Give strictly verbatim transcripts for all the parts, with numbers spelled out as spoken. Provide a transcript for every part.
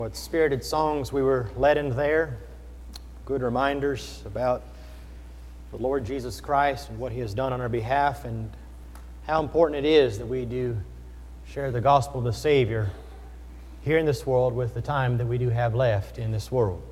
What spirited songs we were led in there. Good reminders about the Lord Jesus Christ and what He has done on our behalf, and how important it is that we do share the gospel of the Savior here in this world with the time that we do have left in this world.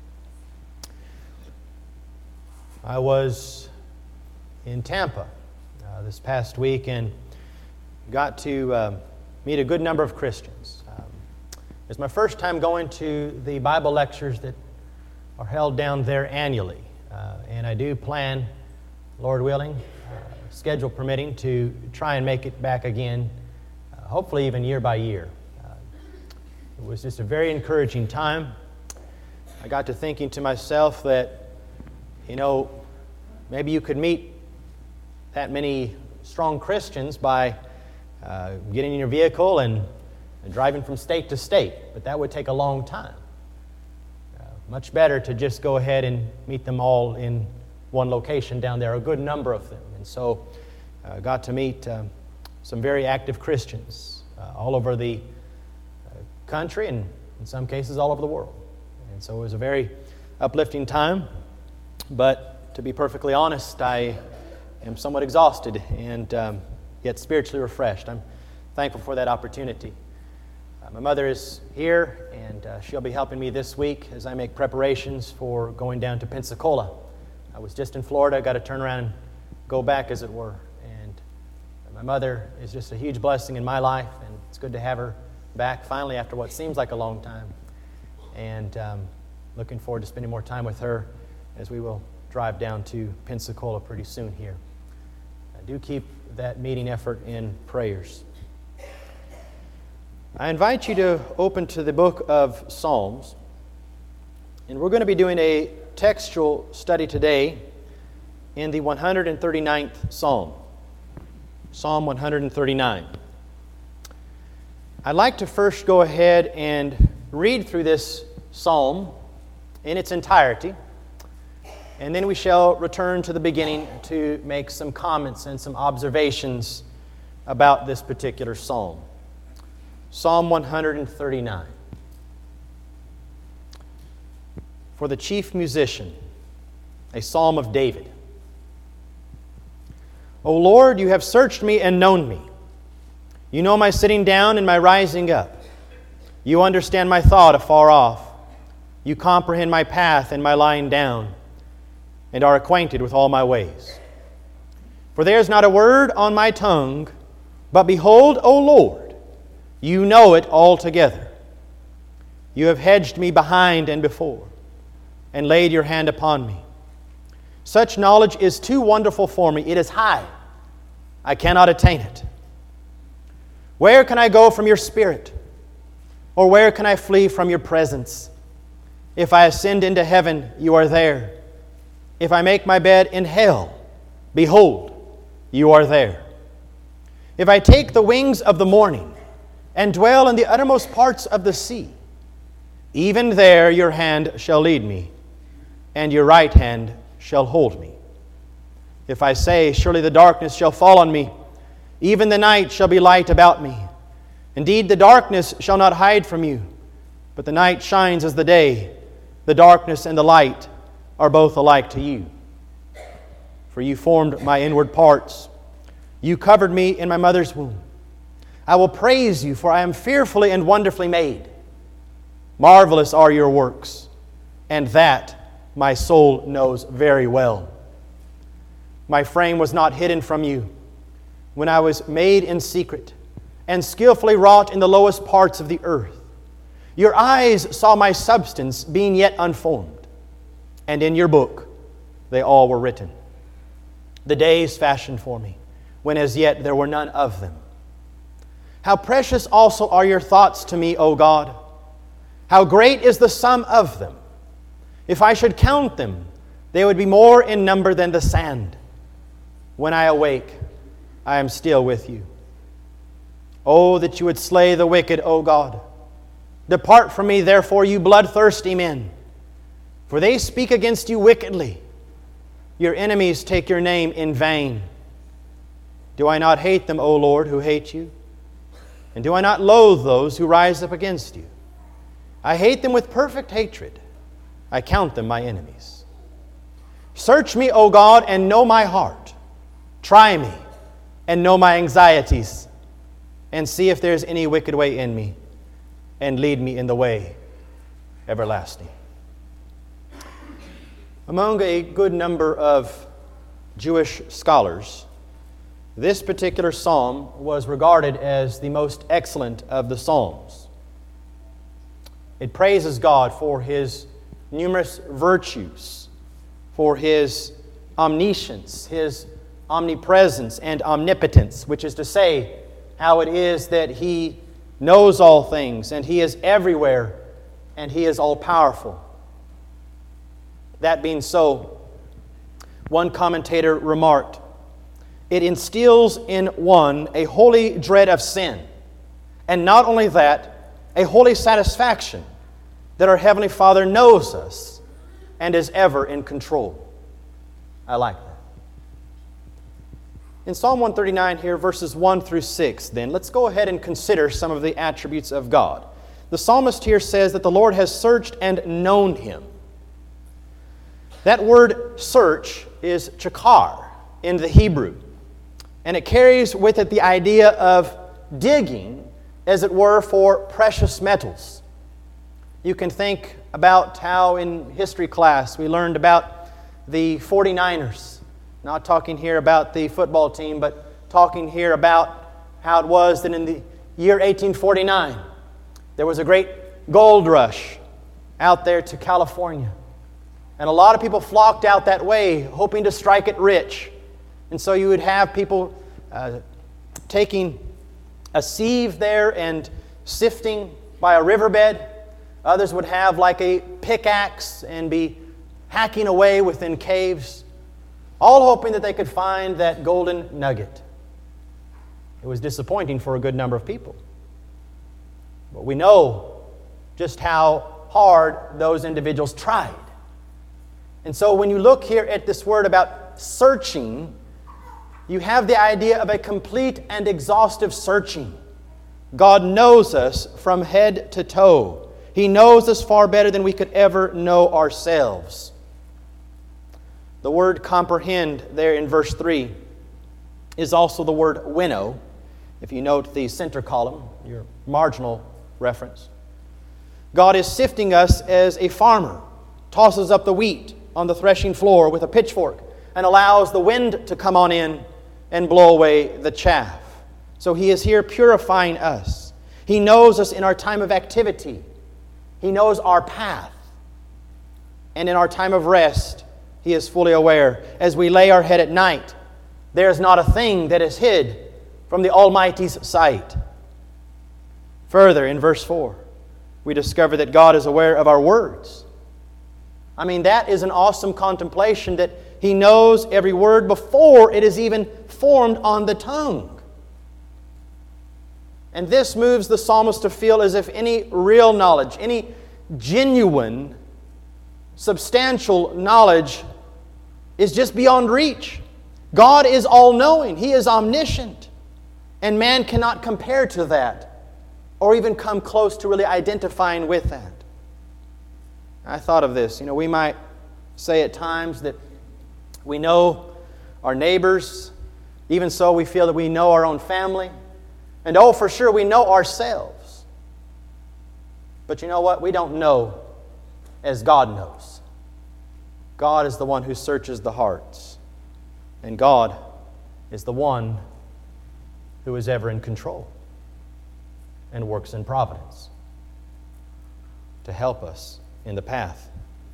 I was in Tampa uh, this past week and got to uh, meet a good number of Christians. Um, it's my first time going to the Bible lectures that are held down there annually. Uh, and I do plan, Lord willing, uh, schedule permitting, to try and make it back again, uh, hopefully even year by year. Uh, it was just a very encouraging time. I got to thinking to myself that, you know, maybe you could meet that many strong Christians by uh, getting in your vehicle and, and driving from state to state, but that would take a long time. Uh, much better to just go ahead and meet them all in one location down there, a good number of them. And so I uh, got to meet uh, some very active Christians uh, all over the uh, country, and in some cases all over the world. And so it was a very uplifting time, but to be perfectly honest, I am somewhat exhausted and um, yet spiritually refreshed. I'm thankful for that opportunity. Uh, my mother is here, and uh, she'll be helping me this week as I make preparations for going down to Pensacola. I was just in Florida, got to turn around and go back, as it were. And my mother is just a huge blessing in my life, and it's good to have her back finally after what seems like a long time. And um, looking forward to spending more time with her as we will drive down to Pensacola pretty soon here. I do keep that meeting effort in prayers. I invite you to open to the book of Psalms, and we're going to be doing a textual study today in the one hundred thirty-ninth Psalm, Psalm one hundred thirty-nine. I'd like to first go ahead and read through this psalm in its entirety, and then we shall return to the beginning to make some comments and some observations about this particular psalm. Psalm one hundred thirty-nine. For the chief musician, a psalm of David. O Lord, you have searched me and known me. You know my sitting down and my rising up. You understand my thought afar off. You comprehend my path and my lying down, and are acquainted with all my ways. For there is not a word on my tongue, but behold, O Lord, you know it altogether. You have hedged me behind and before, and laid your hand upon me. Such knowledge is too wonderful for me. It is high. I cannot attain it. Where can I go from your spirit? Or where can I flee from your presence? If I ascend into heaven, you are there. If I make my bed in hell, behold, you are there. If I take the wings of the morning and dwell in the uttermost parts of the sea, even there your hand shall lead me, and your right hand shall hold me. If I say, surely the darkness shall fall on me, even the night shall be light about me. Indeed, the darkness shall not hide from you, but the night shines as the day. The darkness and the light are both alike to you. For you formed my inward parts. You covered me in my mother's womb. I will praise you, for I am fearfully and wonderfully made. Marvelous are your works, and that my soul knows very well. My frame was not hidden from you when I was made in secret and skillfully wrought in the lowest parts of the earth. Your eyes saw my substance being yet unformed, and in your book they all were written. The days fashioned for me, when as yet there were none of them. How precious also are your thoughts to me, O God! How great is the sum of them! If I should count them, they would be more in number than the sand. When I awake, I am still with you. Oh, that you would slay the wicked, O God! Depart from me, therefore, you bloodthirsty men, for they speak against you wickedly. Your enemies take your name in vain. Do I not hate them, O Lord, who hate you? And do I not loathe those who rise up against you? I hate them with perfect hatred. I count them my enemies. Search me, O God, and know my heart. Try me and know my anxieties, and see if there is any wicked way in me, and lead me in the way everlasting. Among a good number of Jewish scholars, this particular psalm was regarded as the most excellent of the psalms. It praises God for His numerous virtues, for His omniscience, His omnipresence and omnipotence, which is to say, how it is that He knows all things, and He is everywhere, and He is all-powerful. That being so, one commentator remarked, it instills in one a holy dread of sin, and not only that, a holy satisfaction that our Heavenly Father knows us and is ever in control. I like that. In Psalm one thirty-nine here, verses one through six, then, let's go ahead and consider some of the attributes of God. The psalmist here says that the Lord has searched and known him. That word search is chakar in the Hebrew, and it carries with it the idea of digging, as it were, for precious metals. You can think about how in history class we learned about the forty-niners. Not talking here about the football team, but talking here about how it was that in the year eighteen forty-nine, there was a great gold rush out there to California. And a lot of people flocked out that way, hoping to strike it rich. And so you would have people uh, taking a sieve there and sifting by a riverbed. Others would have like a pickaxe and be hacking away within caves, all hoping that they could find that golden nugget. It was disappointing for a good number of people. But we know just how hard those individuals tried. And so when you look here at this word about searching, you have the idea of a complete and exhaustive searching. God knows us from head to toe. He knows us far better than we could ever know ourselves. The word comprehend there in verse three is also the word winnow. If you note the center column, your marginal reference. God is sifting us as a farmer tosses up the wheat on the threshing floor with a pitchfork and allows the wind to come on in and blow away the chaff. So He is here purifying us. He knows us in our time of activity. He knows our path. And in our time of rest, He is fully aware. As we lay our head at night, there is not a thing that is hid from the Almighty's sight. Further, in verse four, we discover that God is aware of our words. I mean, that is an awesome contemplation, that He knows every word before it is even formed on the tongue. And this moves the psalmist to feel as if any real knowledge, any genuine, substantial knowledge is just beyond reach. God is all-knowing. He is omniscient. And man cannot compare to that or even come close to really identifying with that. I thought of this. You know, we might say at times that we know our neighbors. Even so, we feel that we know our own family. And oh, for sure, we know ourselves. But you know what? We don't know as God knows. God is the one who searches the hearts. And God is the one who is ever in control and works in providence to help us in the path.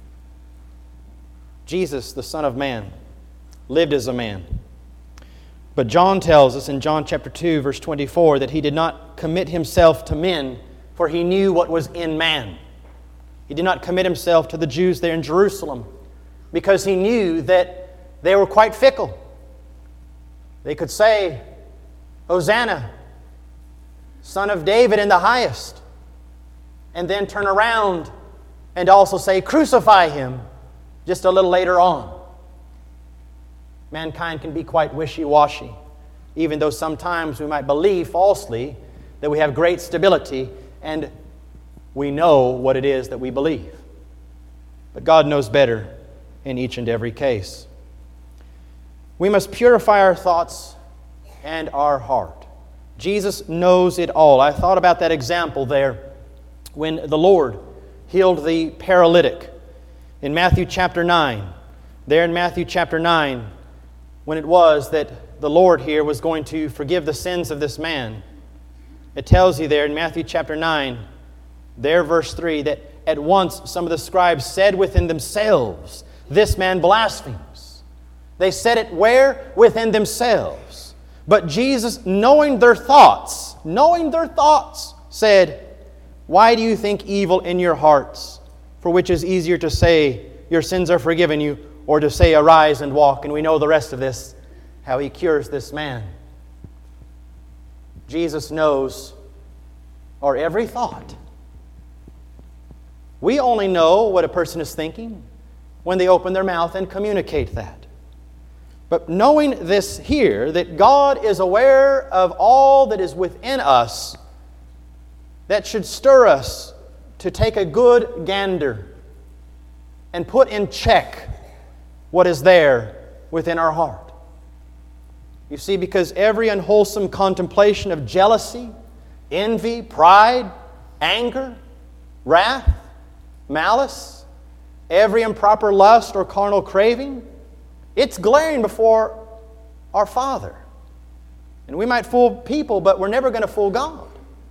Jesus, the Son of Man, lived as a man. But John tells us in John chapter two, verse twenty-four, that He did not commit Himself to men, for He knew what was in man. He did not commit Himself to the Jews there in Jerusalem, because He knew that they were quite fickle. They could say, Hosanna, Son of David in the highest, and then turn around and also say, crucify Him, just a little later on. Mankind can be quite wishy-washy, even though sometimes we might believe falsely that we have great stability and we know what it is that we believe. But God knows better in each and every case. We must purify our thoughts and our heart. Jesus knows it all. I thought about that example there when the Lord healed the paralytic in Matthew chapter nine. There in Matthew chapter nine, when it was that the Lord here was going to forgive the sins of this man, it tells you there in Matthew chapter nine, there verse three, that at once some of the scribes said within themselves, "This man blasphemes." They said it where? Within themselves. But Jesus, knowing their thoughts, knowing their thoughts, said, "Why do you think evil in your hearts? For which is easier to say, 'Your sins are forgiven you,' or to say, 'Arise and walk'?" And we know the rest of this, how He cures this man. Jesus knows our every thought. We only know what a person is thinking when they open their mouth and communicate that. But knowing this here, that God is aware of all that is within us, that should stir us to take a good gander and put in check what is there within our heart. You see, because every unwholesome contemplation of jealousy, envy, pride, anger, wrath, malice, every improper lust or carnal craving, it's glaring before our Father. And we might fool people, but we're never going to fool God.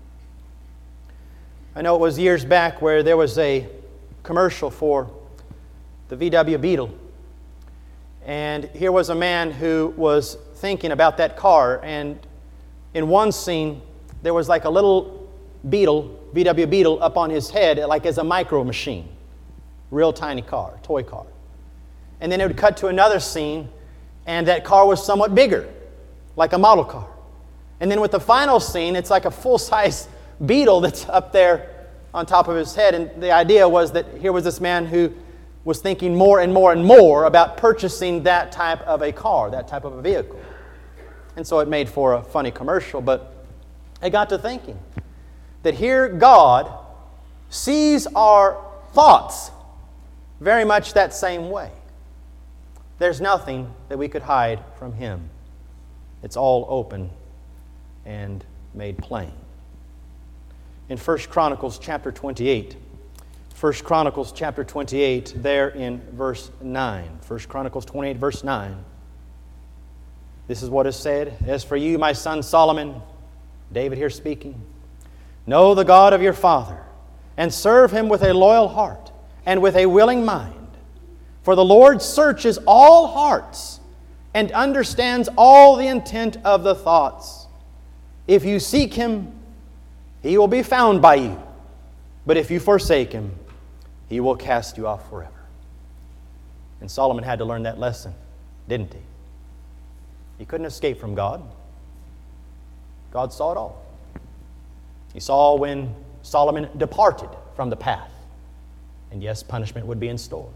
I know it was years back where there was a commercial for the V W Beetle. And here was a man who was thinking about that car. And in one scene, there was like a little Beetle, V W Beetle, up on his head, like as a micro machine. Real tiny car, toy car. And then it would cut to another scene, and that car was somewhat bigger, like a model car. And then with the final scene, it's like a full-size Beetle that's up there on top of his head. And the idea was that here was this man who was thinking more and more and more about purchasing that type of a car, that type of a vehicle. And so it made for a funny commercial, but I got to thinking that here God sees our thoughts very much that same way. There's nothing that we could hide from Him. It's all open and made plain. In First Chronicles chapter twenty-eight, First Chronicles chapter twenty-eight, there in verse nine. First Chronicles twenty-eight, verse nine. This is what is said. "As for you, my son Solomon," David here speaking, "know the God of your father, and serve Him with a loyal heart and with a willing mind. For the Lord searches all hearts and understands all the intent of the thoughts. If you seek Him, He will be found by you. But if you forsake Him, He will cast you off forever." And Solomon had to learn that lesson, didn't he? He couldn't escape from God. God saw it all. He saw when Solomon departed from the path. And yes, punishment would be in store.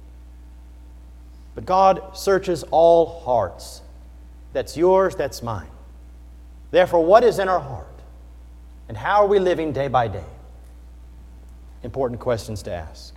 But God searches all hearts. That's yours, that's mine. Therefore, what is in our heart? And how are we living day by day? Important questions to ask.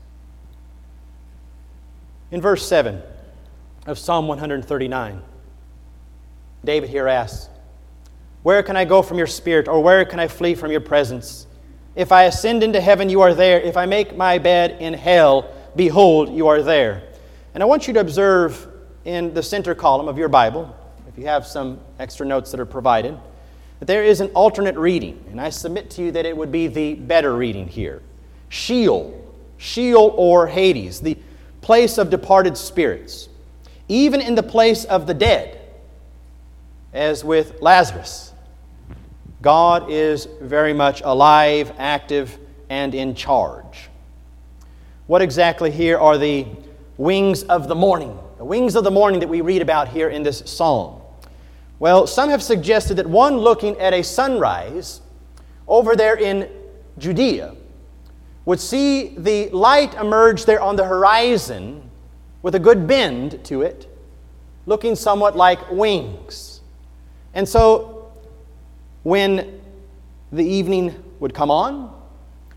In verse seven of Psalm one thirty-nine, David here asks, "Where can I go from your spirit, or where can I flee from your presence? If I ascend into heaven, you are there. If I make my bed in hell, behold, you are there." And I want you to observe in the center column of your Bible, if you have some extra notes that are provided, that there is an alternate reading. And I submit to you that it would be the better reading here. Sheol, Sheol or Hades, the place of departed spirits. Even in the place of the dead, as with Lazarus, God is very much alive, active, and in charge. What exactly here are the wings of the morning? The wings of the morning that we read about here in this psalm. Well, some have suggested that one looking at a sunrise over there in Judea would see the light emerge there on the horizon with a good bend to it, looking somewhat like wings. And so when the evening would come on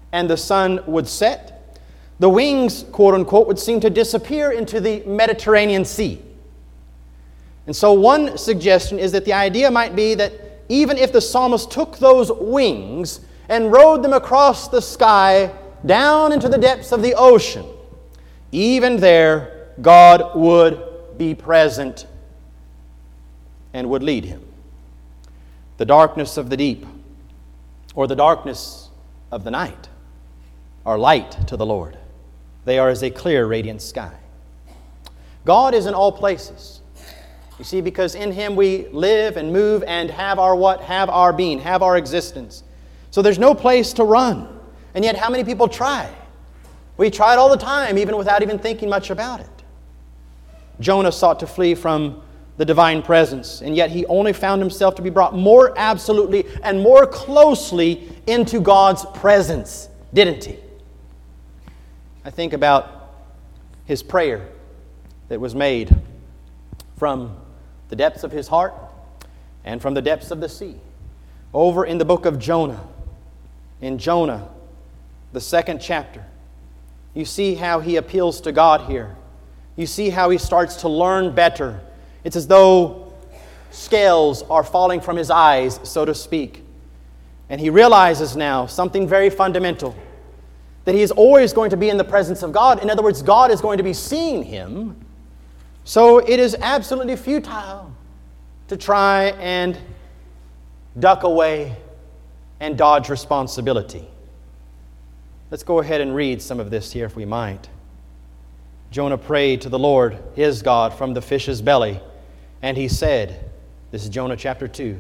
and the sun would set, the wings, quote unquote, would seem to disappear into the Mediterranean Sea. And so one suggestion is that the idea might be that even if the psalmist took those wings and rode them across the sky down into the depths of the ocean, even there God would be present and would lead him. The darkness of the deep, or the darkness of the night, are light to the Lord. They are as a clear, radiant sky. God is in all places. You see, because in Him we live and move and have our what? Have our being, have our existence. So there's no place to run. And yet how many people try? We try it all the time, even without even thinking much about it. Jonah sought to flee from the divine presence, and yet he only found himself to be brought more absolutely and more closely into God's presence, didn't he? I think about his prayer that was made from the depths of his heart and from the depths of the sea. Over in the book of Jonah, in Jonah, the second chapter, you see how he appeals to God here. You see how he starts to learn better. It's as though scales are falling from his eyes, so to speak. And he realizes now something very fundamental, that he is always going to be in the presence of God. In other words, God is going to be seeing him. So it is absolutely futile to try and duck away and dodge responsibility. Let's go ahead and read some of this here if we might. Jonah prayed to the Lord, his God, from the fish's belly, and he said, this is Jonah chapter two,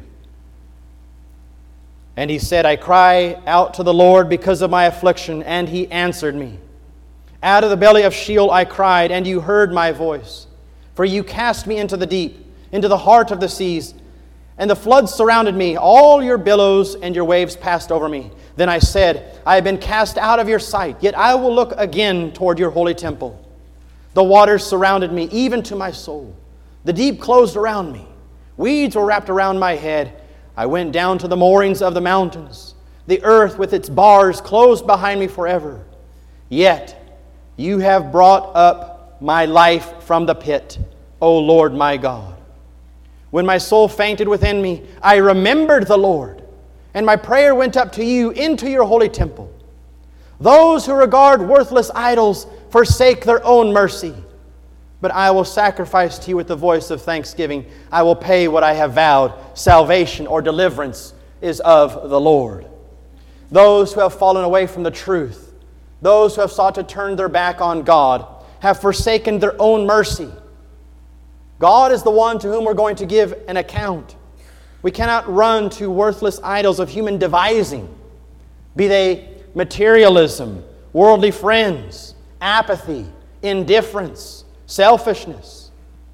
and he said, I cry out to the Lord because of my affliction, and he answered me. Out of the belly of Sheol I cried, and you heard my voice. For you cast me into the deep, into the heart of the seas, and the floods surrounded me. All your billows and your waves passed over me. Then I said, I have been cast out of your sight, yet I will look again toward your holy temple. The waters surrounded me, even to my soul. The deep closed around me. Weeds were wrapped around my head. I went down to the moorings of the mountains. The earth with its bars closed behind me forever. Yet you have brought up my life from the pit, O Lord my God. When my soul fainted within me, I remembered the Lord, and my prayer went up to you into your holy temple. Those who regard worthless idols forsake their own mercy. But I will sacrifice to you with the voice of thanksgiving. I will pay what I have vowed. Salvation or deliverance is of the Lord. Those who have fallen away from the truth, those who have sought to turn their back on God, have forsaken their own mercy. God is the one to whom we're going to give an account. We cannot run to worthless idols of human devising, be they materialism, worldly friends, apathy, indifference, selfishness.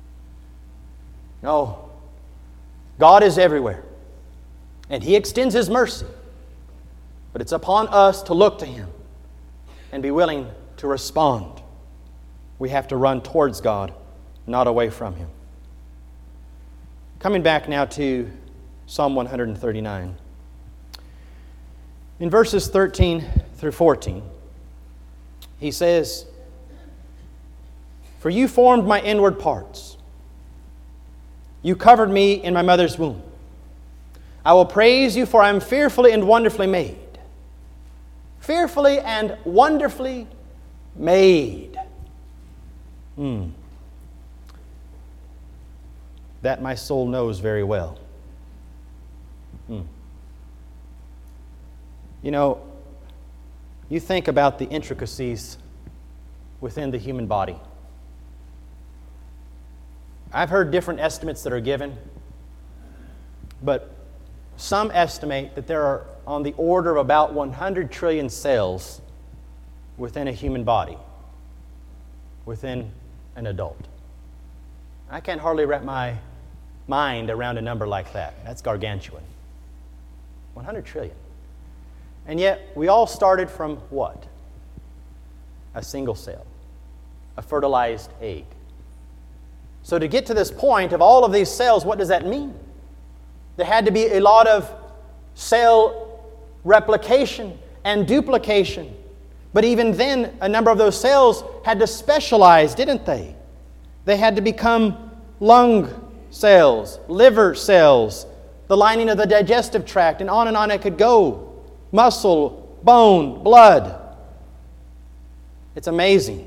No. God is everywhere. And He extends His mercy. But it's upon us to look to Him and be willing to respond. We have to run towards God, not away from Him. Coming back now to Psalm one thirty-nine. In verses thirteen through fourteen, he says, For you formed my inward parts. You covered me in my mother's womb. I will praise you, for I am fearfully and wonderfully made. Fearfully and wonderfully made. Hmm. That my soul knows very well. Hmm. You know, you think about the intricacies within the human body. I've heard different estimates that are given, but some estimate that there are on the order of about one hundred trillion cells within a human body, within an adult. I can't hardly wrap my mind around a number like that. That's gargantuan. one hundred trillion. And yet, we all started from what? A single cell, a fertilized egg. So to get to this point of all of these cells, what does that mean? There had to be a lot of cell replication and duplication. But even then, a number of those cells had to specialize, didn't they? They had to become lung cells, liver cells, the lining of the digestive tract, and on and on it could go. Muscle, bone, blood. It's amazing.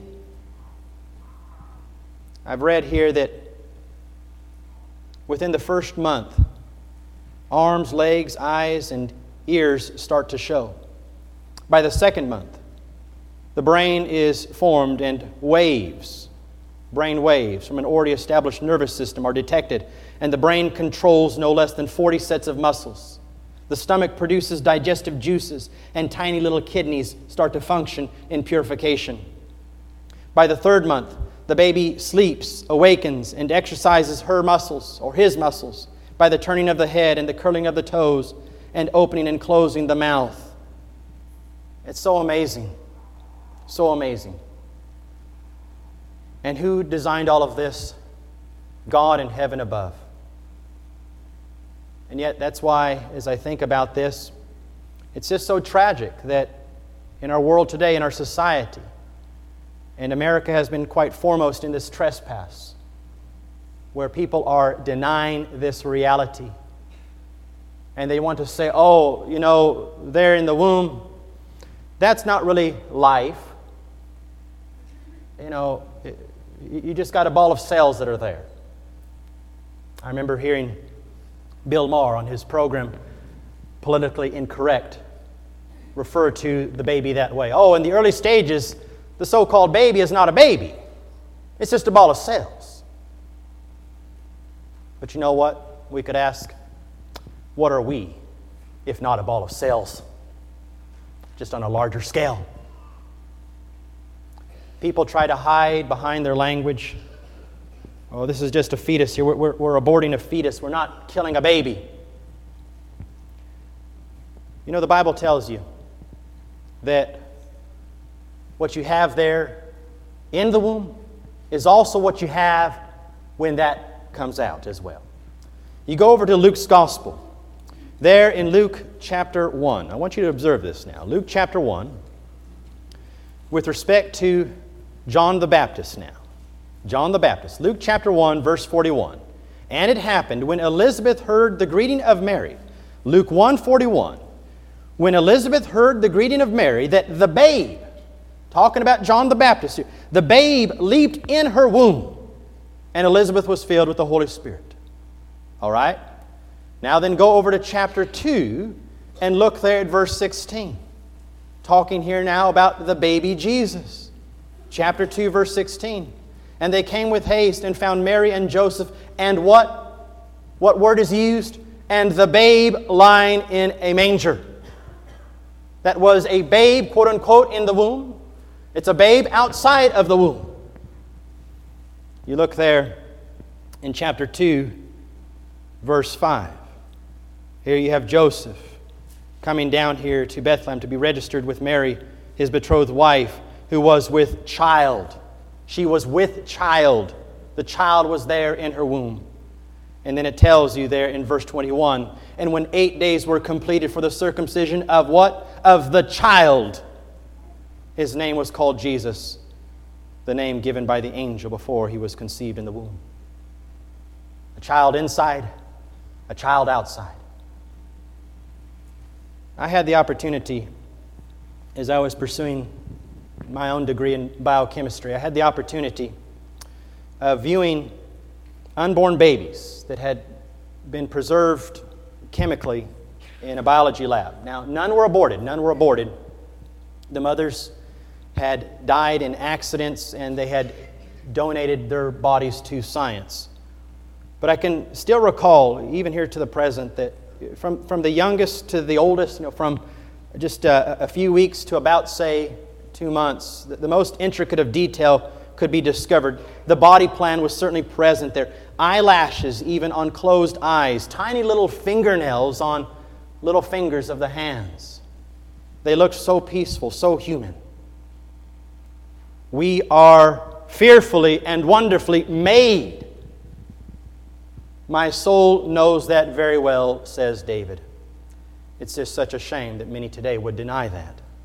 I've read here that within the first month, arms, legs, eyes, and ears start to show. By the second month, the brain is formed and waves, brain waves from an already established nervous system are detected, and the brain controls no less than forty sets of muscles. The stomach produces digestive juices, and tiny little kidneys start to function in purification. By the third month, the baby sleeps, awakens, and exercises her muscles or his muscles by the turning of the head and the curling of the toes and opening and closing the mouth. It's so amazing. So amazing. And who designed all of this? God in heaven above. And yet that's why, as I think about this, it's just so tragic that in our world today, in our society, and America has been quite foremost in this trespass, where people are denying this reality. And they want to say, oh, you know, there in the womb, that's not really life. You know, you just got a ball of cells that are there. I remember hearing Bill Maher on his program, Politically Incorrect, refer to the baby that way. Oh, in the early stages, the so-called baby is not a baby. It's just a ball of cells. But you know what? We could ask, what are we, if not a ball of cells? Just on a larger scale. People try to hide behind their language. Oh, this is just a fetus here. We're, we're, we're aborting a fetus. We're not killing a baby. You know, the Bible tells you that what you have there in the womb is also what you have when that comes out as well. You go over to Luke's Gospel. There in Luke chapter one. I want you to observe this now. Luke chapter one, with respect to John the Baptist now. John the Baptist. Luke chapter one, verse forty-one. And it happened when Elizabeth heard the greeting of Mary. Luke one forty-one. When Elizabeth heard the greeting of Mary, that the babe, talking about John the Baptist here, the babe leaped in her womb, and Elizabeth was filled with the Holy Spirit. All right? Now then go over to chapter two and look there at verse sixteen. Talking here now about the baby Jesus. Chapter two, verse sixteen. And they came with haste and found Mary and Joseph, and what? What word is used? And the babe lying in a manger. That was a babe, quote unquote, in the womb. It's a babe outside of the womb. You look there in chapter two, verse five. Here you have Joseph coming down here to Bethlehem to be registered with Mary, his betrothed wife, who was with child. She was with child. The child was there in her womb. And then it tells you there in verse twenty-one, and when eight days were completed for the circumcision of what? Of the child. His name was called Jesus, the name given by the angel before he was conceived in the womb. A child inside, a child outside. I had the opportunity, as I was pursuing my own degree in biochemistry, I had the opportunity of viewing unborn babies that had been preserved chemically in a biology lab. Now, none were aborted. None were aborted. The mothers had died in accidents, and they had donated their bodies to science. But I can still recall, even here to the present, that from, from the youngest to the oldest, you know, from just a, a few weeks to about, say, two months, the, the most intricate of detail could be discovered. The body plan was certainly present there. Eyelashes even on closed eyes, tiny little fingernails on little fingers of the hands. They looked so peaceful, so human. We are fearfully and wonderfully made. My soul knows that very well, says David. It's just such a shame that many today would deny that.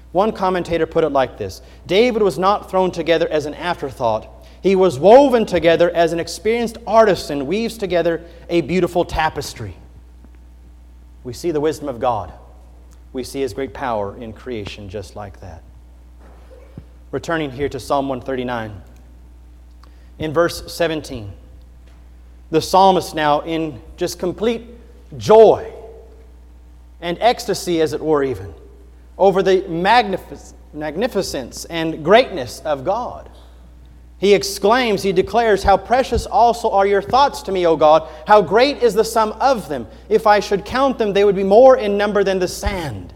One commentator put it like this: David was not thrown together as an afterthought. He was woven together as an experienced artisan weaves together a beautiful tapestry. We see the wisdom of God. We see His great power in creation just like that. Returning here to Psalm one thirty-nine. In verse seventeen, the psalmist now in just complete joy and ecstasy, as it were even, over the magnific- magnificence and greatness of God. He exclaims, he declares, "How precious also are your thoughts to me, O God! How great is the sum of them! If I should count them, they would be more in number than the sand."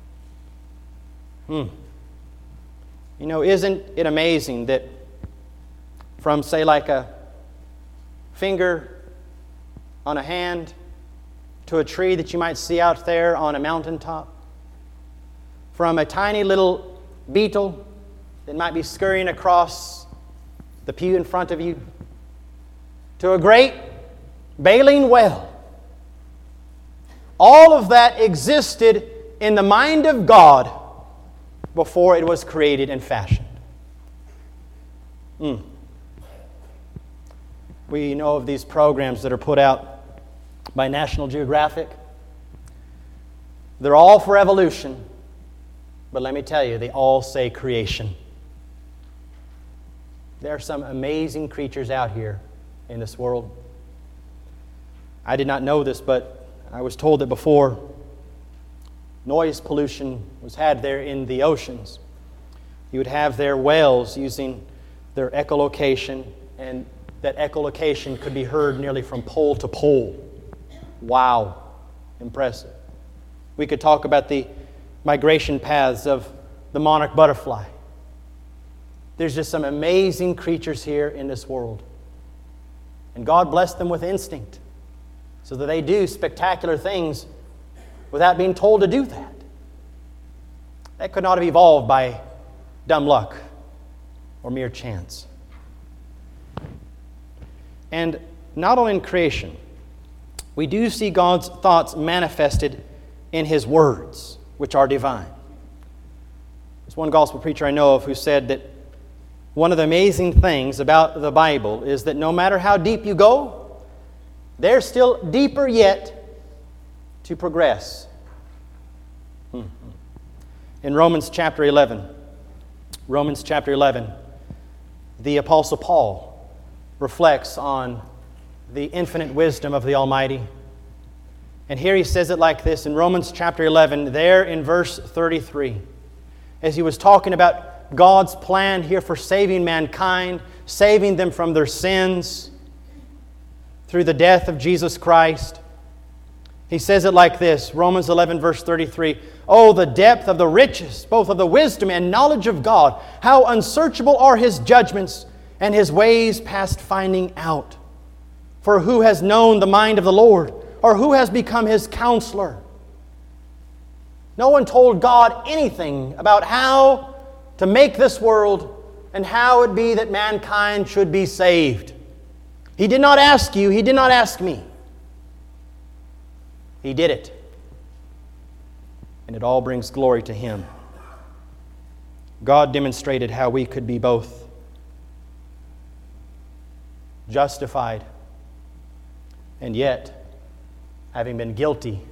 Hmm. You know, isn't it amazing that from, say, like a finger on a hand to a tree that you might see out there on a mountaintop, from a tiny little beetle that might be scurrying across the pew in front of you, to a great baleen well, all of that existed in the mind of God before it was created and fashioned. Mm. We know of these programs that are put out by National Geographic. They're all for evolution, but let me tell you, they all say creation. There are some amazing creatures out here in this world. I did not know this, but I was told that before noise pollution was had there in the oceans, you would have their whales using their echolocation, and that echolocation could be heard nearly from pole to pole. Wow, impressive. We could talk about the migration paths of the monarch butterfly. There's just some amazing creatures here in this world. And God blessed them with instinct so that they do spectacular things without being told to do that. That could not have evolved by dumb luck or mere chance. And not only in creation, we do see God's thoughts manifested in His words, which are divine. There's one gospel preacher I know of who said that one of the amazing things about the Bible is that no matter how deep you go, there's still deeper yet to progress. Hmm. In Romans chapter eleven, Romans chapter eleven, the Apostle Paul reflects on the infinite wisdom of the Almighty. And here he says it like this in Romans chapter eleven, there in verse thirty-three, as he was talking about God's plan here for saving mankind, saving them from their sins through the death of Jesus Christ. He says it like this, Romans eleven, verse thirty-three, "Oh, the depth of the riches, both of the wisdom and knowledge of God! How unsearchable are His judgments, and His ways past finding out! For who has known the mind of the Lord, or who has become His counselor?" No one told God anything about how to make this world and how it be that mankind should be saved. He did not ask you, He did not ask me. He did it. And it all brings glory to Him. God demonstrated how we could be both justified and yet, having been guilty,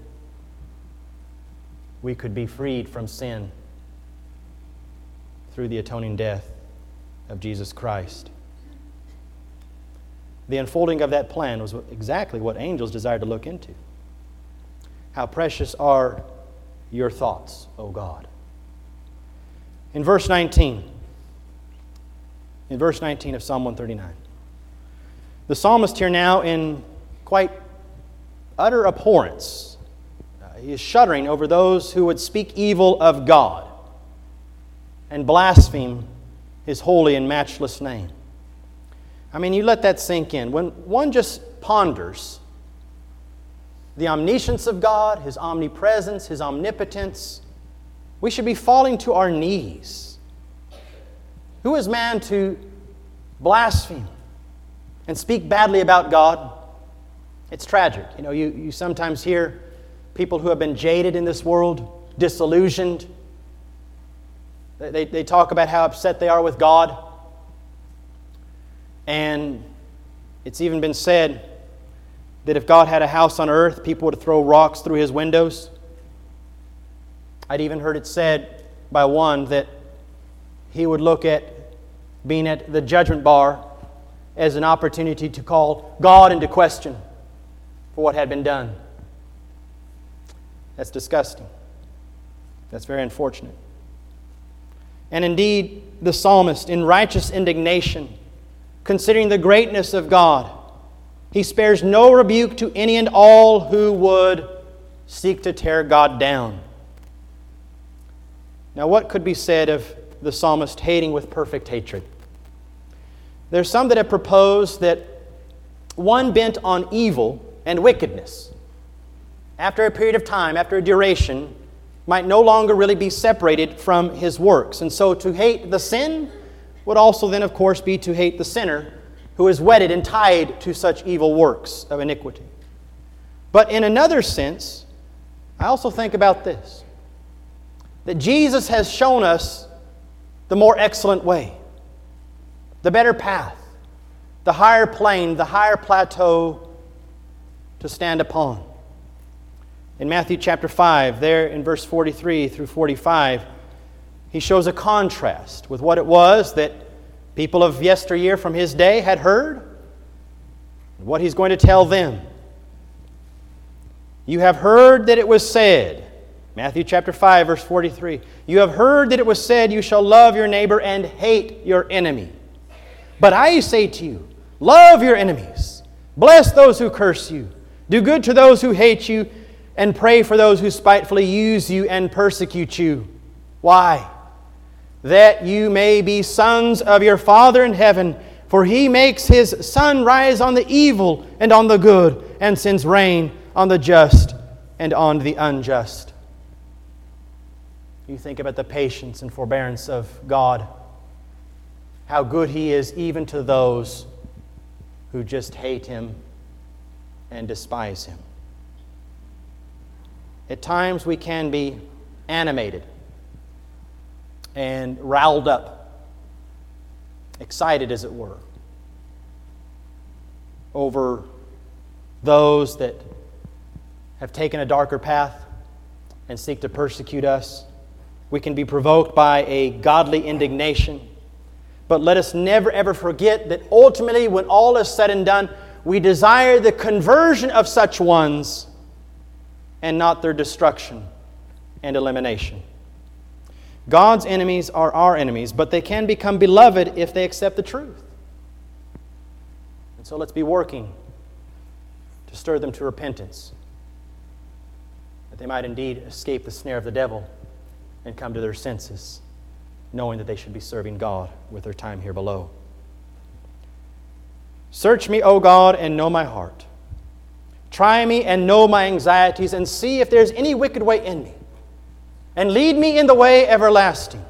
we could be freed from sin through the atoning death of Jesus Christ. The unfolding of that plan was exactly what angels desired to look into. How precious are your thoughts, O God. In verse nineteen, in verse nineteen of Psalm one thirty-nine, the psalmist here now in quite utter abhorrence, uh, he is shuddering over those who would speak evil of God and blaspheme His holy and matchless name. I mean, you let that sink in. When one just ponders the omniscience of God, His omnipresence, His omnipotence, we should be falling to our knees. Who is man to blaspheme and speak badly about God? It's tragic. You know, you, you sometimes hear people who have been jaded in this world, disillusioned, They, they talk about how upset they are with God. And it's even been said that if God had a house on earth, people would throw rocks through His windows. I'd even heard it said by one that he would look at being at the judgment bar as an opportunity to call God into question for what had been done. That's disgusting. That's very unfortunate. And indeed, the psalmist, in righteous indignation, considering the greatness of God, he spares no rebuke to any and all who would seek to tear God down. Now, what could be said of the psalmist hating with perfect hatred? There's some that have proposed that one bent on evil and wickedness, after a period of time, after a duration, might no longer really be separated from his works. And so to hate the sin would also then, of course, be to hate the sinner who is wedded and tied to such evil works of iniquity. But in another sense, I also think about this, that Jesus has shown us the more excellent way, the better path, the higher plane, the higher plateau to stand upon. In Matthew chapter five, there in verse forty-three through forty-five, He shows a contrast with what it was that people of yesteryear from His day had heard, and what He's going to tell them. You have heard that it was said, Matthew chapter five, verse forty-three, you have heard that it was said, you shall love your neighbor and hate your enemy. But I say to you, love your enemies, bless those who curse you, do good to those who hate you, and pray for those who spitefully use you and persecute you. Why? That you may be sons of your Father in heaven, for He makes His sun rise on the evil and on the good, and sends rain on the just and on the unjust. You think about the patience and forbearance of God, how good He is even to those who just hate Him and despise Him. At times we can be animated and riled up, excited as it were, over those that have taken a darker path and seek to persecute us. We can be provoked by a godly indignation. But let us never ever forget that ultimately, when all is said and done, we desire the conversion of such ones and not their destruction and elimination. God's enemies are our enemies, but they can become beloved if they accept the truth. And so let's be working to stir them to repentance, that they might indeed escape the snare of the devil and come to their senses, knowing that they should be serving God with their time here below. Search me, O God, and know my heart. Try me and know my anxieties, and see if there's any wicked way in me, and lead me in the way everlasting.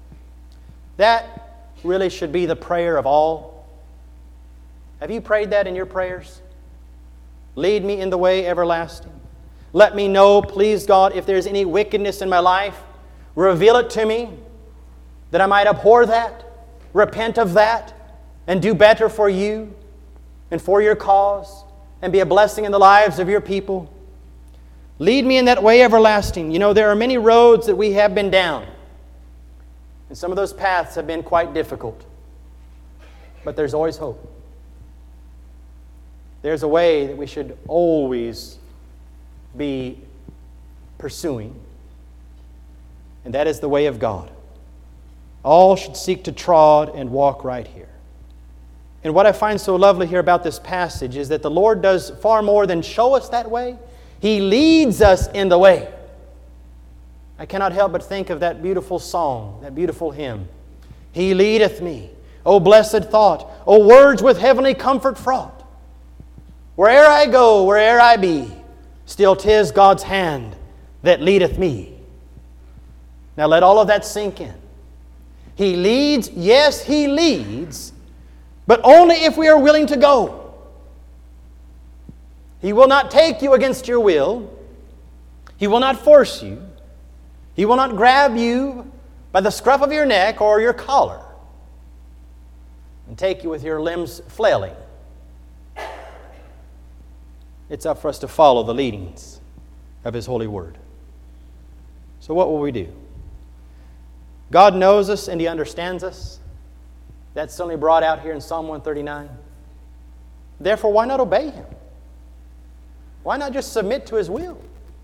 That really should be the prayer of all. Have you prayed that in your prayers? Lead me in the way everlasting. Let me know, please God, if there's any wickedness in my life. Reveal it to me, that I might abhor that, repent of that, and do better for you and for your cause, and be a blessing in the lives of your people. Lead me in that way everlasting. You know, there are many roads that we have been down, and some of those paths have been quite difficult. But there's always hope. There's a way that we should always be pursuing, and that is the way of God. All should seek to trod and walk right here. And what I find so lovely here about this passage is that the Lord does far more than show us that way. He leads us in the way. I cannot help but think of that beautiful song, that beautiful hymn. He leadeth me, O blessed thought, O words with heavenly comfort fraught. Where'er I go, where'er I be, still 'tis God's hand that leadeth me. Now let all of that sink in. He leads, yes, He leads, but only if we are willing to go. He will not take you against your will. He will not force you. He will not grab you by the scruff of your neck or your collar and take you with your limbs flailing. It's up for us to follow the leadings of His holy word. So what will we do? God knows us and He understands us. That's certainly brought out here in Psalm one thirty-nine. Therefore, why not obey Him? Why not just submit to His will?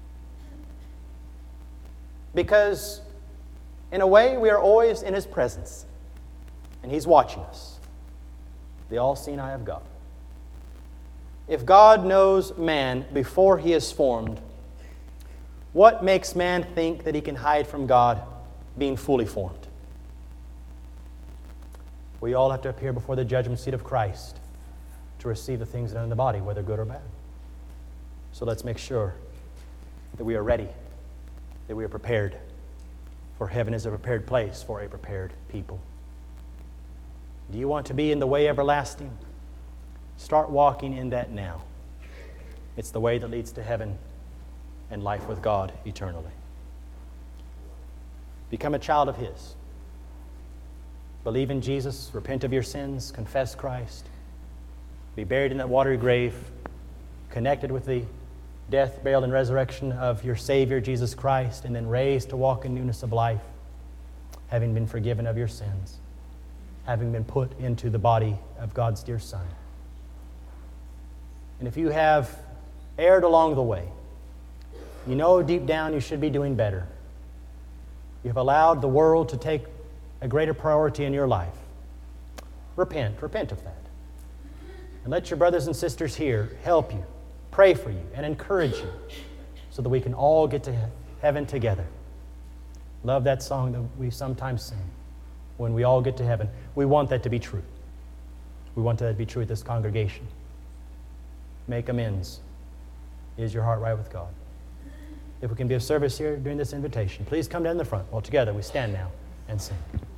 Because in a way, we are always in His presence. And He's watching us. The all-seeing eye of God. If God knows man before he is formed, what makes man think that he can hide from God being fully formed? We all have to appear before the judgment seat of Christ to receive the things that are in the body, whether good or bad. So let's make sure that we are ready, that we are prepared. For heaven is a prepared place for a prepared people. Do you want to be in the way everlasting? Start walking in that now. It's the way that leads to heaven and life with God eternally. Become a child of His. Believe in Jesus, repent of your sins, confess Christ, be buried in that watery grave, connected with the death, burial, and resurrection of your Savior, Jesus Christ, and then raised to walk in newness of life, having been forgiven of your sins, having been put into the body of God's dear Son. And if you have erred along the way, you know deep down you should be doing better. You have allowed the world to take a greater priority in your life. Repent. Repent of that. And let your brothers and sisters here help you, pray for you, and encourage you so that we can all get to heaven together. Love that song that we sometimes sing. When we all get to heaven, we want that to be true. We want that to be true at this congregation. Make amends. Is your heart right with God? If we can be of service here during this invitation, please come down the front while together we stand now and sing.